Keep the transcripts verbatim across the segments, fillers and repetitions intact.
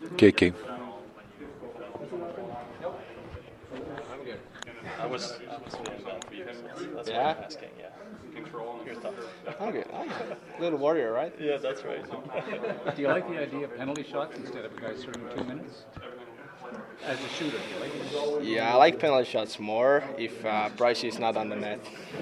K K. I was, I was feeling bad for you. So that's Yeah? why I'm asking. Yeah. Your thoughts? I'm good. I'm good. Little warrior, right? Yeah, that's right. Do you like the idea of penalty shots instead of a guy serving two minutes? As a shooter, do you like it? Yeah, I like penalty shots more if uh, Price is not on the net.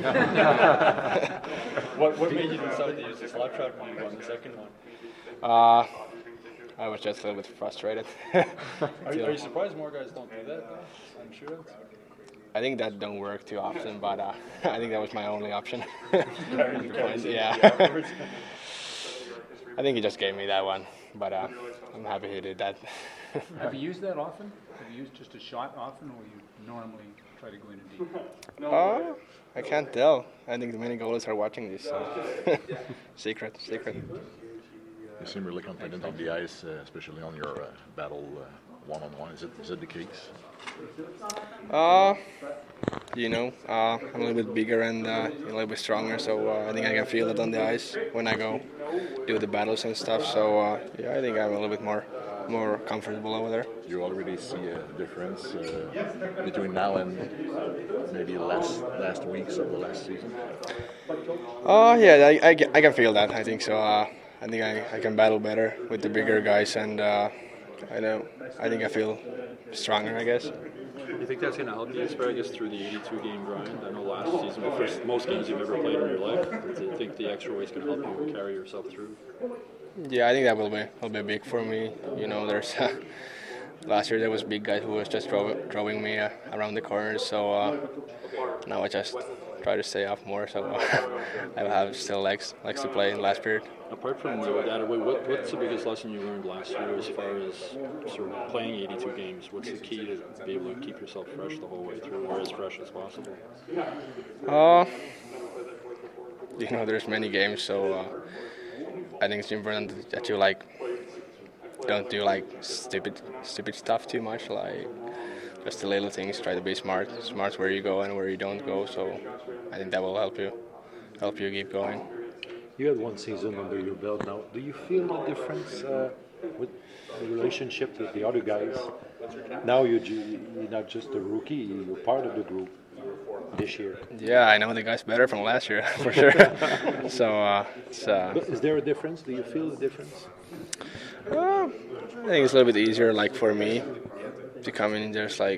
What what made you decide to use the slap shot when you won the second one? Uh, I was just a little bit frustrated. Are you, are you surprised more guys don't do that though, on shootouts? I think that don't work too often, but uh, I think that was my only option. Yeah. I think he just gave me that one, but uh, I'm happy he did that. Have you used that often? Have you used just a shot often, or you normally try to go in deep? Oh, I can't tell. I think the many goalies are watching this, so secret, secret. You seem really confident on the ice, uh, especially on your uh, battle uh, one-on-one. Is it is it the case? Uh, you know, uh, I'm a little bit bigger and uh, a little bit stronger, so uh, I think I can feel it on the ice when I go do the battles and stuff. So uh, yeah, I think I'm a little bit more more comfortable over there. You already see a difference uh, between now and maybe the last last weeks of the last season. Oh yeah, I, I, I can feel that. I think so. Uh, I think I, I can battle better with the bigger guys, and uh, I know I think I feel stronger, I guess. You think that's going to help you, I guess, through the eighty-two game grind? I know last season, the first most games you've ever played in your life. Do you think the extra weight is going to help you carry yourself through? Yeah, I think that will be will be big for me. You know, there's uh, last year there was big guy who was just throw, throwing me uh, around the corners. So uh, now I just try to stay off more. So uh, I have still legs legs to play in the last period. Apart from that, what, what's the biggest lesson you learned last year as far as sort of playing eighty-two games? What's the key to be able to keep yourself fresh the whole way through, or as fresh as possible? Uh, you know, there's many games, so uh, I think it's important that you like don't do like stupid stupid stuff too much. Like just the little things. Try to be smart, smart where you go and where you don't go. So I think that will help you help you keep going. You had one season under your belt now. Do you feel the difference uh, with the relationship with the other guys? Now you're, ju- you're not just a rookie, you're part of the group this year. Yeah, I know the guys better from last year, for sure. so, uh, it's, uh, But is there a difference? Do you feel the difference? uh, I think it's a little bit easier, like, for me to come in just, like,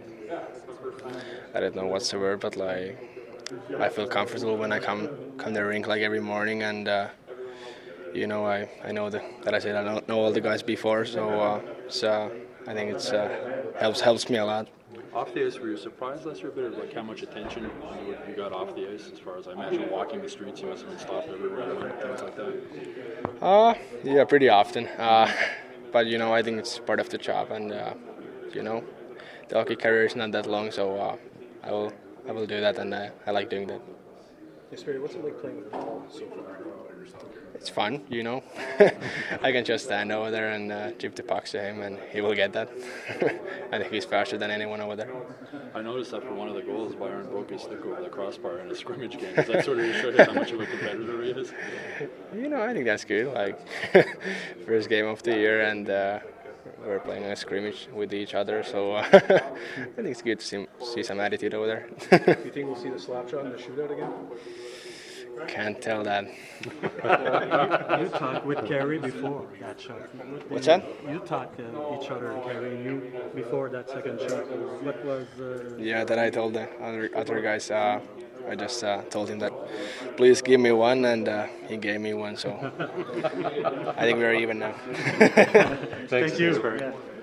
I don't know what's the word, but, like, I feel comfortable when I come come to the rink like every morning, and uh, you know I, I know the, that I said I don't know all the guys before, so uh, so I think it's uh, helps helps me a lot. Off the ice, were you surprised last year a bit of like how much attention you, you got off the ice? As far as I imagine, walking the streets, you must have been stopped everywhere and things like that. Uh, yeah, pretty often. Uh, but you know I think it's part of the job, and uh, you know the hockey career is not that long, so uh, I will. I will do that, and uh, I like doing that. Yes, Barry, what's it like playing with Paul so far? It's fun, you know. I can just stand over there and uh, chip the pucks to him, and he will get that. I think he's faster than anyone over there. I noticed that for one of the goals, Byron broke his stick over the crossbar in a scrimmage game. Does that sort of show you how much of a competitor he is? You know, I think that's good. Like, first game of the year, and uh, we're playing a scrimmage with each other, so uh, I think it's good to see, see some attitude over there. Do you think we'll see the slap shot in the shootout again? Can't tell that. You talked with Carey before that shot. What's that? You talked uh, each other, Carey and you, before that second shot. What was... Uh, Yeah, that I told the other, other guys. Uh, I just uh, told him that, please give me one, and uh, he gave me one, so I think we're even now. Thank you.